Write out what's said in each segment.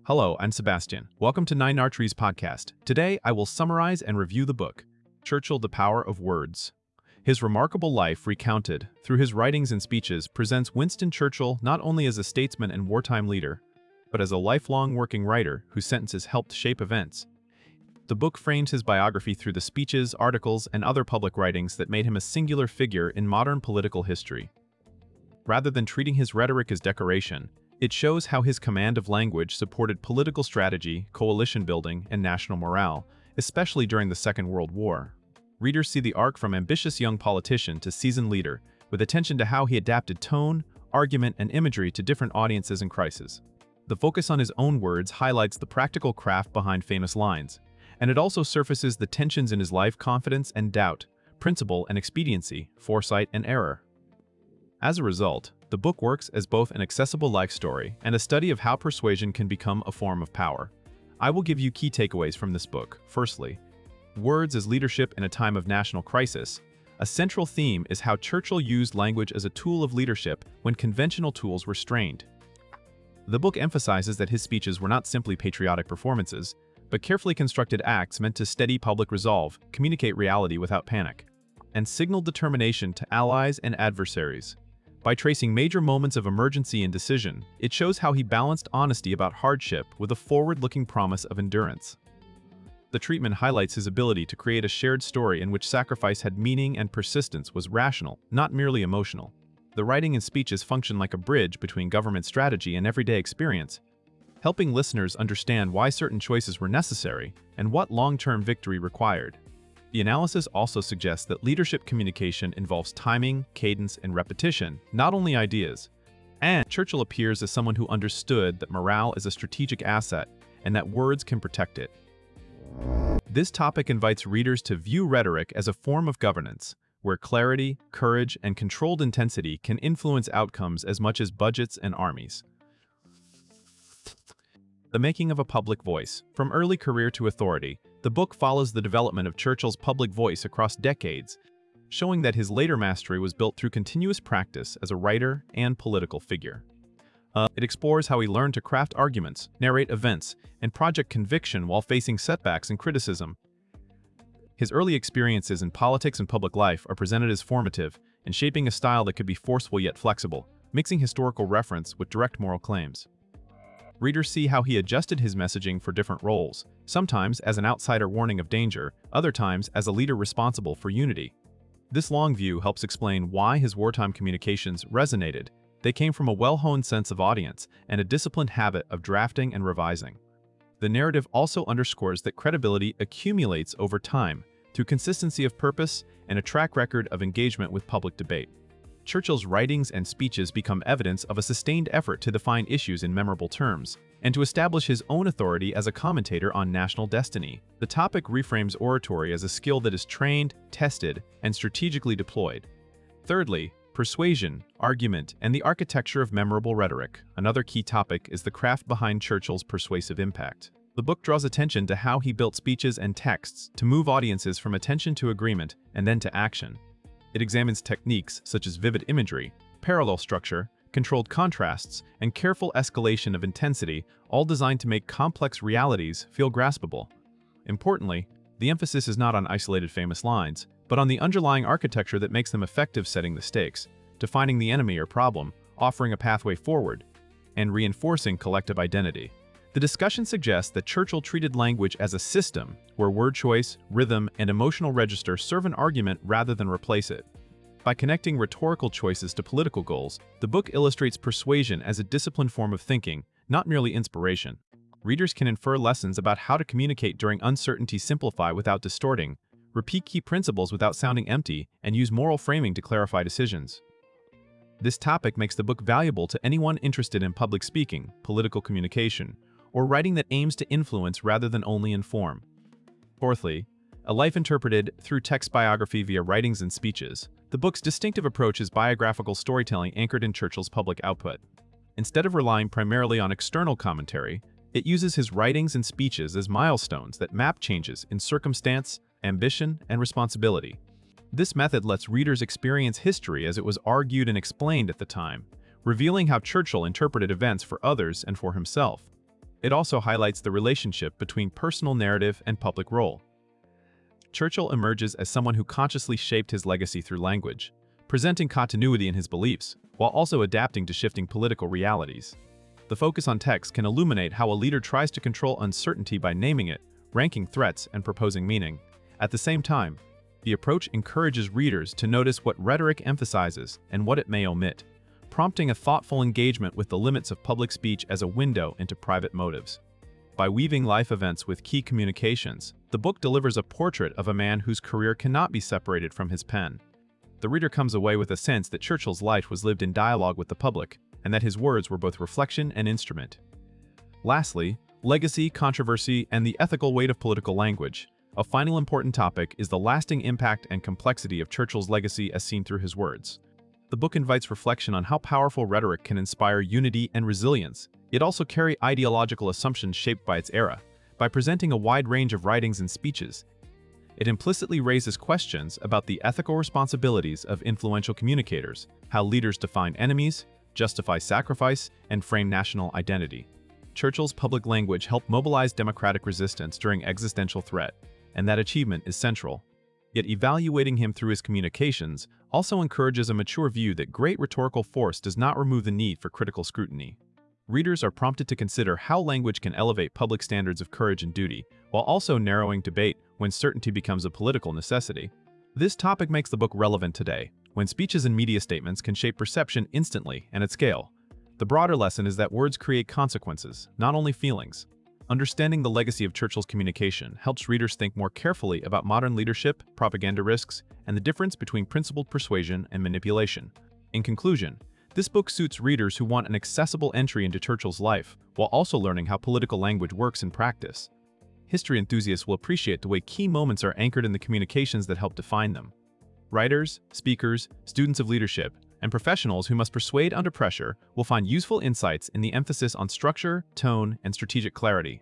Hello, I'm Sebastian. Welcome to Nine Arteries Podcast. Today, I will summarize and review the book, Churchill, The Power of Words. His remarkable life, recounted through his writings and speeches, presents Winston Churchill not only as a statesman and wartime leader, but as a lifelong working writer whose sentences helped shape events. The book frames his biography through the speeches, articles, and other public writings that made him a singular figure in modern political history. Rather than treating his rhetoric as decoration, it shows how his command of language supported political strategy, coalition building, and national morale, especially during the Second World War. Readers see the arc from ambitious young politician to seasoned leader, with attention to how he adapted tone, argument, and imagery to different audiences and crises. The focus on his own words highlights the practical craft behind famous lines, and it also surfaces the tensions in his life: confidence and doubt, principle and expediency, foresight and error. As a result, the book works as both an accessible life story and a study of how persuasion can become a form of power. I will give you key takeaways from this book. Firstly, words as leadership in a time of national crisis. A central theme is how Churchill used language as a tool of leadership when conventional tools were strained. The book emphasizes that his speeches were not simply patriotic performances, but carefully constructed acts meant to steady public resolve, communicate reality without panic, and signal determination to allies and adversaries. By tracing major moments of emergency and decision, it shows how he balanced honesty about hardship with a forward-looking promise of endurance. The treatment highlights his ability to create a shared story in which sacrifice had meaning and persistence was rational, not merely emotional. The writing and speeches function like a bridge between government strategy and everyday experience, helping listeners understand why certain choices were necessary and what long-term victory required. The analysis also suggests that leadership communication involves timing, cadence, and repetition, not only ideas. And Churchill appears as someone who understood that morale is a strategic asset and that words can protect it. This topic invites readers to view rhetoric as a form of governance, where clarity, courage, and controlled intensity can influence outcomes as much as budgets and armies. The making of a public voice. From early career to authority, the book follows the development of Churchill's public voice across decades, showing that his later mastery was built through continuous practice as a writer and political figure. It explores how he learned to craft arguments, narrate events, and project conviction while facing setbacks and criticism. His early experiences in politics and public life are presented as formative and shaping a style that could be forceful yet flexible, mixing historical reference with direct moral claims. Readers see how he adjusted his messaging for different roles, sometimes as an outsider warning of danger, other times as a leader responsible for unity. This long view helps explain why his wartime communications resonated. They came from a well-honed sense of audience and a disciplined habit of drafting and revising. The narrative also underscores that credibility accumulates over time through consistency of purpose and a track record of engagement with public debate. Churchill's writings and speeches become evidence of a sustained effort to define issues in memorable terms, and to establish his own authority as a commentator on national destiny. The topic reframes oratory as a skill that is trained, tested, and strategically deployed. Thirdly, persuasion, argument, and the architecture of memorable rhetoric. Another key topic is the craft behind Churchill's persuasive impact. The book draws attention to how he built speeches and texts to move audiences from attention to agreement and then to action. It examines techniques such as vivid imagery, parallel structure, controlled contrasts, and careful escalation of intensity, all designed to make complex realities feel graspable. Importantly, the emphasis is not on isolated famous lines, but on the underlying architecture that makes them effective, setting the stakes, defining the enemy or problem, offering a pathway forward, and reinforcing collective identity. The discussion suggests that Churchill treated language as a system where word choice, rhythm, and emotional register serve an argument rather than replace it. By connecting rhetorical choices to political goals, the book illustrates persuasion as a disciplined form of thinking, not merely inspiration. Readers can infer lessons about how to communicate during uncertainty, simplify without distorting, repeat key principles without sounding empty, and use moral framing to clarify decisions. This topic makes the book valuable to anyone interested in public speaking, political communication, or writing that aims to influence rather than only inform. Fourthly, a life interpreted through text biography via writings and speeches. The book's distinctive approach is biographical storytelling anchored in Churchill's public output. Instead of relying primarily on external commentary, it uses his writings and speeches as milestones that map changes in circumstance, ambition, and responsibility. This method lets readers experience history as it was argued and explained at the time, revealing how Churchill interpreted events for others and for himself. It also highlights the relationship between personal narrative and public role. Churchill emerges as someone who consciously shaped his legacy through language, presenting continuity in his beliefs, while also adapting to shifting political realities. The focus on text can illuminate how a leader tries to control uncertainty by naming it, ranking threats, and proposing meaning. At the same time, the approach encourages readers to notice what rhetoric emphasizes and what it may omit, prompting a thoughtful engagement with the limits of public speech as a window into private motives. By weaving life events with key communications, the book delivers a portrait of a man whose career cannot be separated from his pen. The reader comes away with a sense that Churchill's life was lived in dialogue with the public, and that his words were both reflection and instrument. Lastly, legacy, controversy, and the ethical weight of political language. A final important topic is the lasting impact and complexity of Churchill's legacy as seen through his words. The book invites reflection on how powerful rhetoric can inspire unity and resilience. It also carries ideological assumptions shaped by its era. By presenting a wide range of writings and speeches, it implicitly raises questions about the ethical responsibilities of influential communicators, how leaders define enemies, justify sacrifice, and frame national identity. Churchill's public language helped mobilize democratic resistance during existential threat, and that achievement is central. Yet evaluating him through his communications also encourages a mature view that great rhetorical force does not remove the need for critical scrutiny. Readers are prompted to consider how language can elevate public standards of courage and duty, while also narrowing debate when certainty becomes a political necessity. This topic makes the book relevant today, when speeches and media statements can shape perception instantly and at scale. The broader lesson is that words create consequences, not only feelings. Understanding the legacy of Churchill's communication helps readers think more carefully about modern leadership, propaganda risks, and the difference between principled persuasion and manipulation. In conclusion, this book suits readers who want an accessible entry into Churchill's life, while also learning how political language works in practice. History enthusiasts will appreciate the way key moments are anchored in the communications that help define them. Writers, speakers, students of leadership, and professionals who must persuade under pressure will find useful insights in the emphasis on structure, tone, and strategic clarity.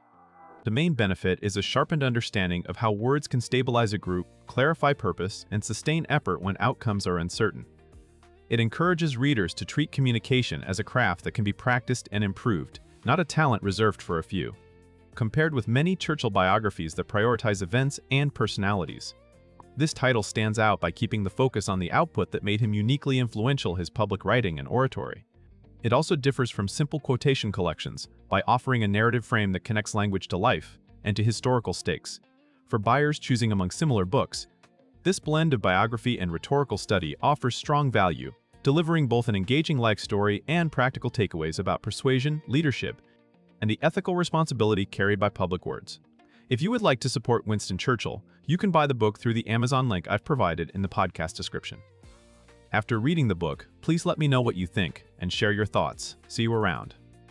The main benefit is a sharpened understanding of how words can stabilize a group, clarify purpose, and sustain effort when outcomes are uncertain. It encourages readers to treat communication as a craft that can be practiced and improved, not a talent reserved for a few. Compared with many Churchill biographies that prioritize events and personalities, this title stands out by keeping the focus on the output that made him uniquely influential: his public writing and oratory. It also differs from simple quotation collections by offering a narrative frame that connects language to life and to historical stakes. For buyers choosing among similar books, this blend of biography and rhetorical study offers strong value, delivering both an engaging life story and practical takeaways about persuasion, leadership, and the ethical responsibility carried by public words. If you would like to support Winston Churchill, you can buy the book through the Amazon link I've provided in the podcast description. After reading the book, please let me know what you think and share your thoughts. See you around.